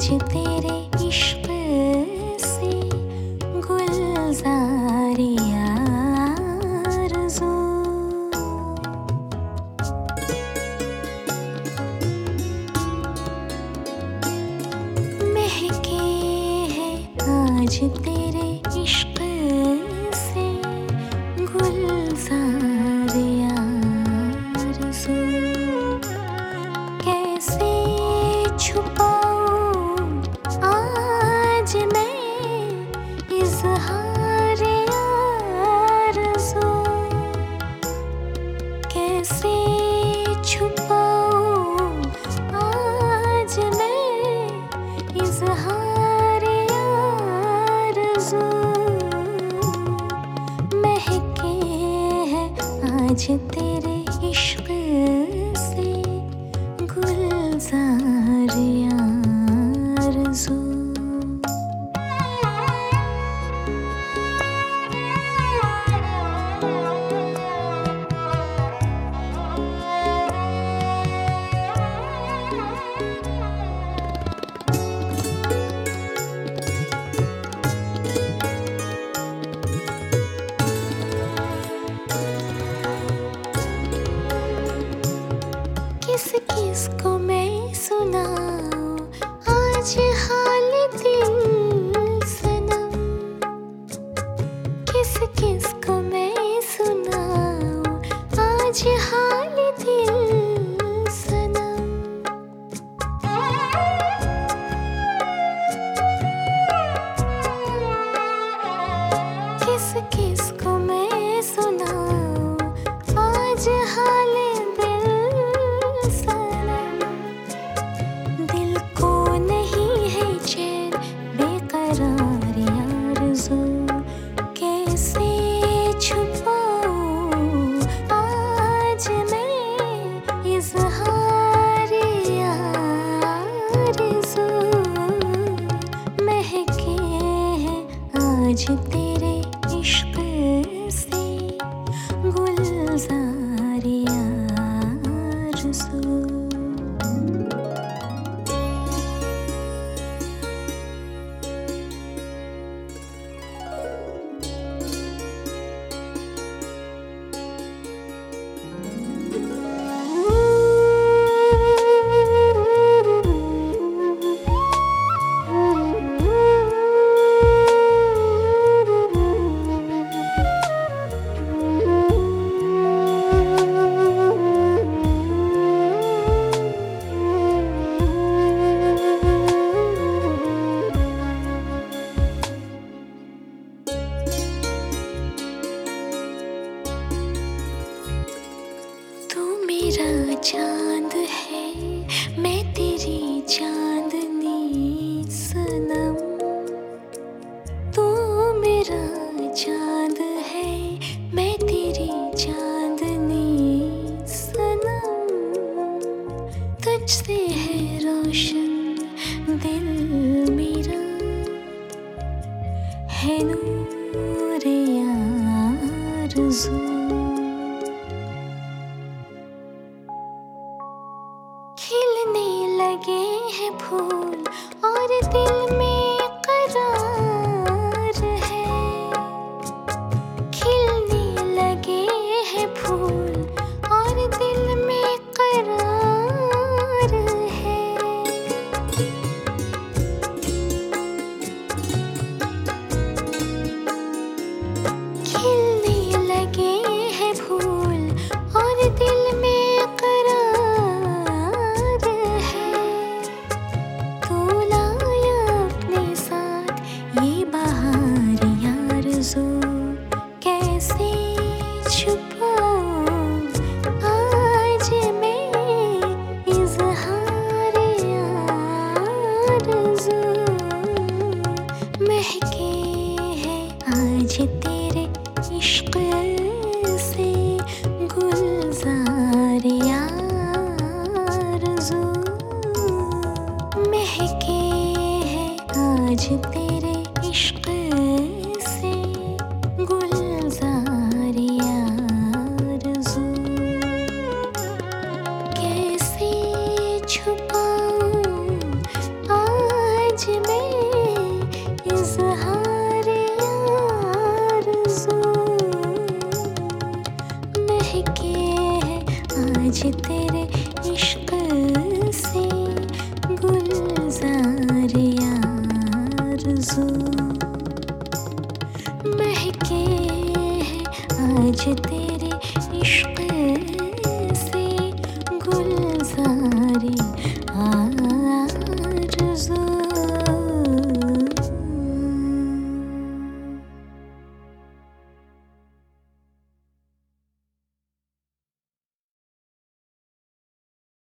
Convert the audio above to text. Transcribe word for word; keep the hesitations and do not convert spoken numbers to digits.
आज तेरे इश्क से गुलजार आरज़ू। महके है आज तेरे इश्क से गुलजार आरज़ू। कैसे छुपाऊं आज मैं इज़हार आरज़ू। कैसे छुपाऊं आज मैं इज़हार आरज़ू। महके है आज तेरे इश्क से गुलजार आरज़ू। किस किस को मैं सुनाऊं आज हाल दिल सनम। किस किस को मैं सुनाऊं आज हाल दिल सनम। किस किस को मैं सुनाऊं आज हाल दिल सनम। दिल को नहीं है चैन बेकरार आरज़ू। कैसे छुपाऊं आज मैं इज़हार आरज़ू। महके है आज तेरे इश्क से गुलजार आरज़ू। मेरा चांद है मैं तेरी चांदनी सनम। तू मेरा चांद है मैं तेरी चांदनी सनम। तुझसे है रोशन दिल मेरा है नूर आरज़ू। खिलने लगे हैं फूल और दिल में करार है। खिलने लगे हैं फूल और दिल में करार है। खिलने लगे हैं फूल और दिल में करार है। तू लाया अपने साथ ये बहार आरज़ू। कैसे छुपाऊं आज मैं इज़हार आरज़ू। महके है आज तेरे इश्क से गुलजार आरज़ू। महके है आज तेरे इश्क से गुलजार आरज़ू। कैसे छुपाऊं आज मुझे तेरे